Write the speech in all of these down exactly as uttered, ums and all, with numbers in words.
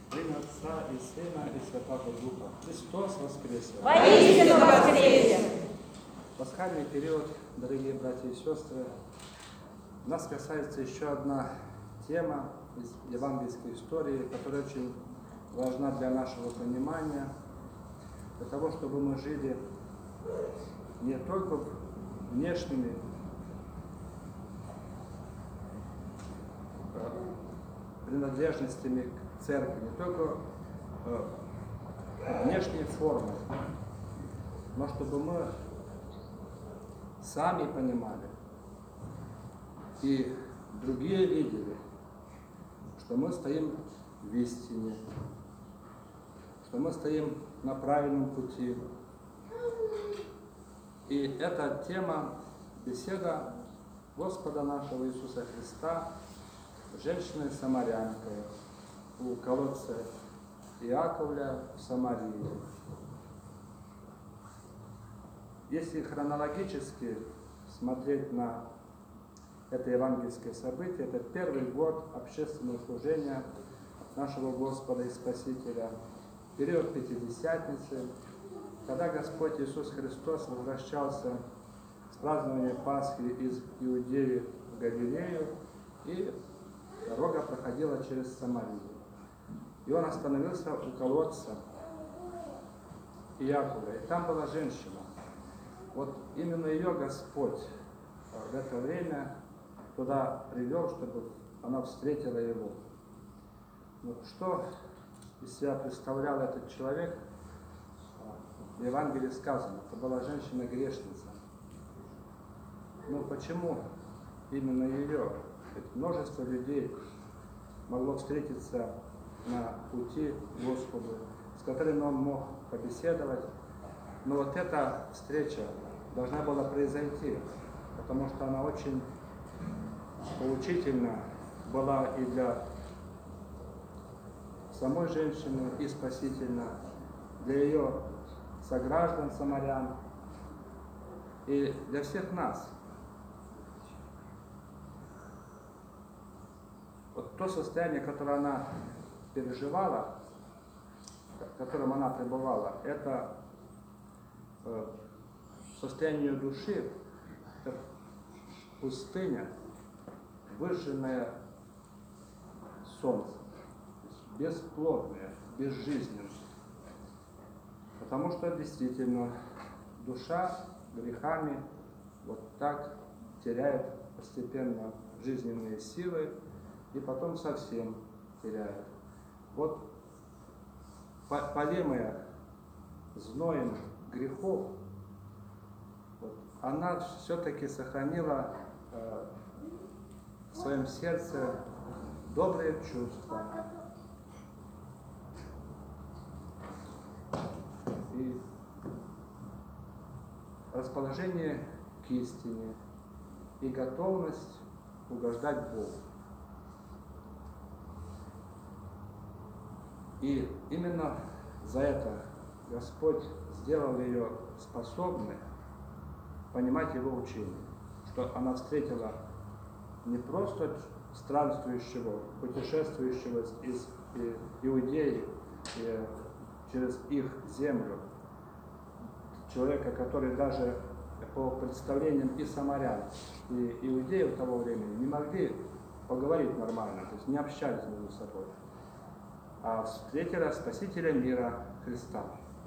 Во имя Отца и Сына и Святого Духа. Христос воскресе! Воистину воскресе! Пасхальный период, дорогие братья и сестры, нас касается еще одна тема из евангельской истории, которая очень важна для нашего понимания, для того, чтобы мы жили не только внешними принадлежностями к церкви, не только внешней формы, но чтобы мы сами понимали и другие видели, что мы стоим в истине, что мы стоим на правильном пути. И эта тема беседа Господа нашего Иисуса Христа с женщиной-самарянкой у колодца Иаковля в Самарии. Если хронологически смотреть на это евангельское событие, это первый год общественного служения нашего Господа и Спасителя, период Пятидесятницы, когда Господь Иисус Христос возвращался с празднования Пасхи из Иудеи в Галилею, и дорога проходила через Самарию. И он остановился у колодца Иаковля, и там была женщина. Вот именно ее Господь в это время туда привел, чтобы она встретила его. Ну, что из себя представлял этот человек? В Евангелии сказано, это была женщина-грешница. Но почему именно ее? Ведь множество людей могло встретиться на пути к Господу, с которыми он мог побеседовать. Но вот эта встреча должна была произойти, потому что она очень поучительна была и для самой женщины, и спасительна для ее сограждан самарян, и для всех нас. Вот то состояние, которое она переживала, в котором она пребывала, это состояние души, как пустыня, выжженная солнцем, бесплодная, безжизненная. Потому что действительно душа грехами вот так теряет постепенно жизненные силы и потом совсем теряет. Вот полемая зноем грехов, вот, она все-таки сохранила э, в своем сердце добрые чувства. И расположение к истине, и готовность угождать Богу. И именно за это Господь сделал ее способной понимать Его учение, что она встретила не просто странствующего, путешествующего из Иудеи через их землю, человека, который даже по представлениям и самарян, и иудеев того времени не могли поговорить нормально, то есть не общались между собой, а встретила Спасителя мира Христа.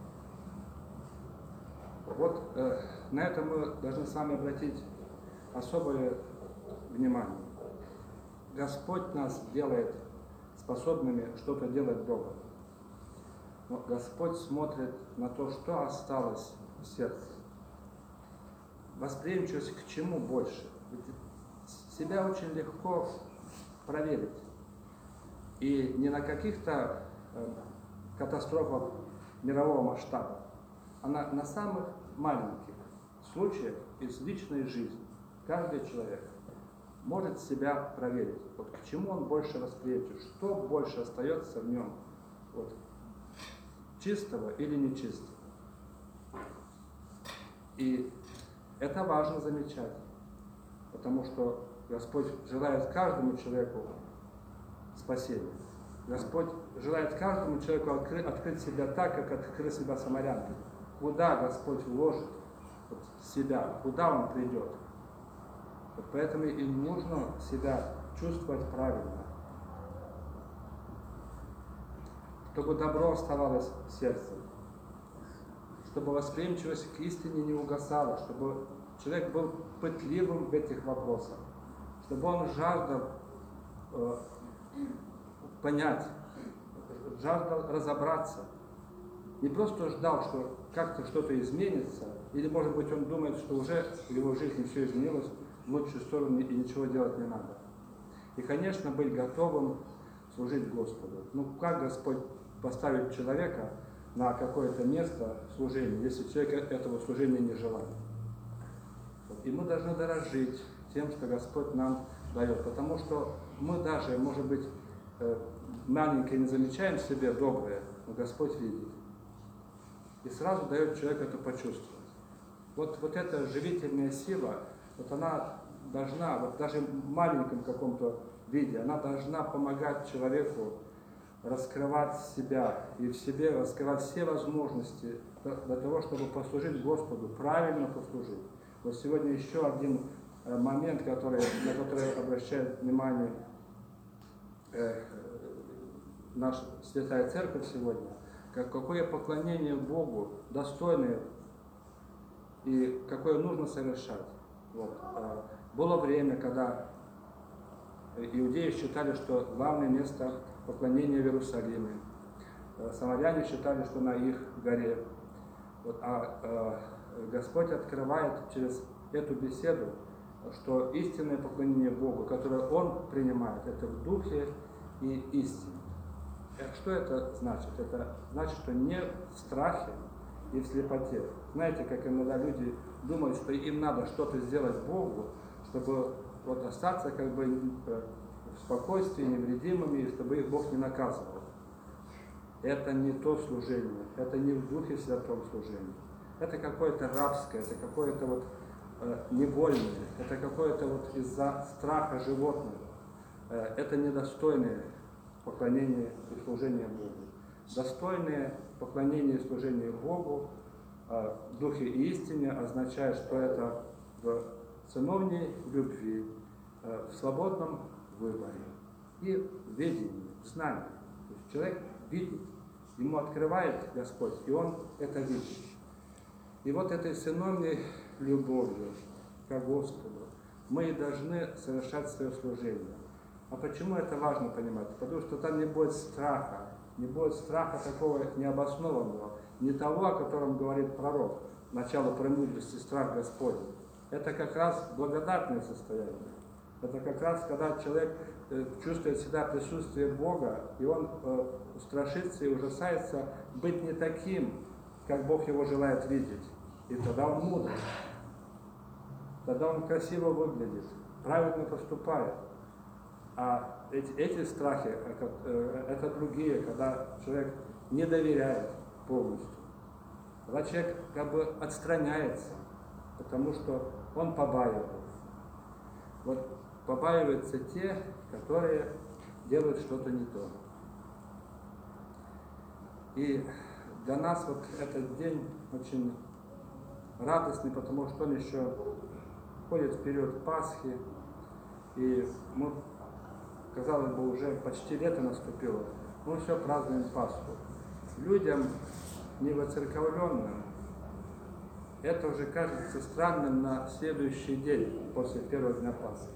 Вот э, на это мы должны с вами обратить особое внимание. Господь нас делает способными что-то делать доброе. Но Господь смотрит на то, что осталось в сердце. Восприимчивость к чему больше? Ведь себя очень легко проверить. И не на каких-то э, катастрофах мирового масштаба, а на, на самых маленьких случаях из личной жизни. Каждый человек может себя проверить. Вот к чему он больше восприимчив, что больше остается в нем, вот, чистого или нечистого. И это важно замечать, потому что Господь желает каждому человеку спасения. Господь желает каждому человеку открыть, открыть себя так, как открыл себя самарянка. Куда Господь вложит вот себя, куда Он придет. Вот поэтому им нужно себя чувствовать правильно, чтобы добро оставалось в сердце, чтобы восприимчивость к истине не угасала, чтобы человек был пытливым в этих вопросах, чтобы он жаждал э, понять, жаждал разобраться, не просто ждал, что как-то что-то изменится, или, может быть, он думает, что уже в его жизни все изменилось в лучшую сторону и ничего делать не надо. И, конечно, быть готовым служить Господу. Ну, как Господь поставит человека на какое-то место служения, если человек этого служения не желает? И мы должны дорожить тем, что Господь нам дает, потому что мы даже, может быть, маленькое не замечаем в себе доброе, но Господь видит. И сразу дает человеку это почувствовать. Вот, вот эта живительная сила, вот она должна, вот даже в маленьком каком-то виде, она должна помогать человеку раскрывать себя и в себе раскрывать все возможности для того, чтобы послужить Господу, правильно послужить. Вот сегодня еще один момент, который, на который обращает внимание э, наша Святая Церковь сегодня, как, какое поклонение Богу достойное и какое нужно совершать. Вот. Было время, когда иудеи считали, что главное место поклонения в Иерусалиме. Самаряне считали, что на их горе. Вот. А э, Господь открывает через эту беседу, что истинное поклонение Богу, которое Он принимает, это в духе и истине. Что это значит? Это значит, что не в страхе и в слепоте. Знаете, как иногда люди думают, что им надо что-то сделать Богу, чтобы вот остаться как бы в спокойствии, невредимыми, и чтобы их Бог не наказывал. Это не то служение, это не в Духе Святом служение. Это какое-то рабское, это какое-то вот э, невольное, это какое-то вот из-за страха животного. Э, это недостойное поклонение и служение Богу. Достойное поклонение и служение Богу э, в Духе и истине означает, что это в сыновней любви, э, в свободном выборе и в ведении, в знании. То есть человек видит, ему открывает Господь, и он это видит. И вот этой сыновней любовью к Господу мы и должны совершать свое служение. А почему это важно понимать? Потому что там не будет страха, не будет страха такого необоснованного, не того, о котором говорит пророк, начало премудрости, страх Господень. Это как раз благодатное состояние. Это как раз, когда человек э, чувствует всегда присутствие Бога, и он э, страшится и ужасается быть не таким, как Бог его желает видеть. И тогда он мудр. Тогда он красиво выглядит, правильно поступает. А эти, эти страхи, это, э, это другие, когда человек не доверяет полностью. Когда человек как бы отстраняется, потому что он побаивается. Вот побаиваются те, которые делают что-то не то. И для нас вот этот день очень радостный, потому что он еще входит в период Пасхи, и мы, казалось бы, уже почти лето наступило, мы все празднуем Пасху. Людям невоцерковленным это уже кажется странным на следующий день после первого дня Пасхи.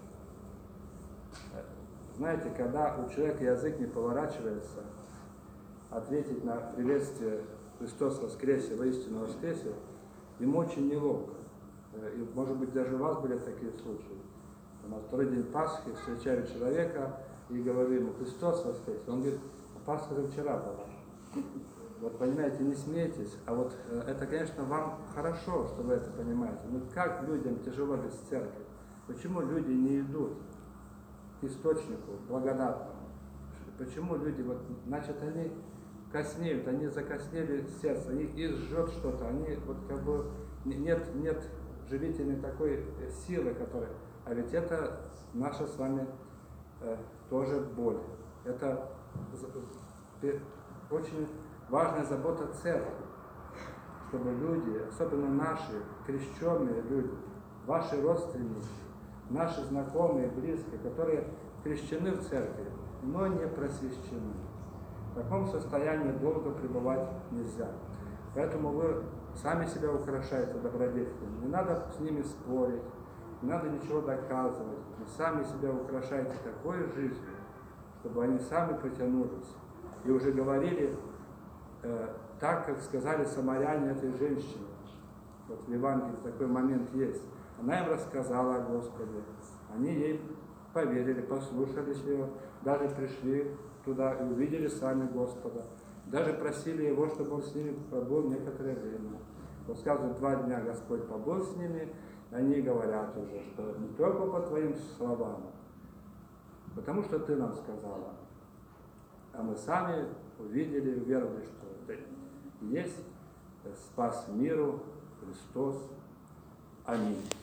Знаете, когда у человека язык не поворачивается ответить на приветствие «Христос воскресе, воистину воскресе», ему очень неловко. И, может быть, даже у вас были такие случаи. На второй день Пасхи встречаю человека и говорю ему «Христос воскресе». Он говорит: «Пасха же вчера была». Вот понимаете, не смейтесь, а вот это, конечно, вам хорошо, что вы это понимаете. Но как людям тяжело без церкви? Почему люди не идут к источнику благодатному? Почему люди, вот, значит, они коснеют, они закоснели сердце, они их жжет что-то, они вот как бы нет, нет живительной такой силы, которая... А ведь это наша с вами э, тоже боль. Это очень важная забота церкви, чтобы люди, особенно наши крещенные люди, ваши родственники, наши знакомые, близкие, которые крещены в церкви, но не просвещены. В таком состоянии долго пребывать нельзя. Поэтому вы сами себя украшаете добродетелями. Не надо с ними спорить, не надо ничего доказывать. Вы сами себя украшаете такой жизнью, чтобы они сами потянулись. И уже говорили э, так, как сказали самаряне этой женщине. Вот в Евангелии такой момент есть. Она им рассказала о Господе. Они ей поверили, послушались ее, даже пришли туда и увидели сами Господа. Даже просили Его, чтобы Он с ними побыл некоторое время. Вот сказывают, два дня Господь побыл с ними, и они говорят уже, что не только по Твоим словам, потому что Ты нам сказала, а мы сами увидели, уверовали, что это есть спас миру Христос. Аминь.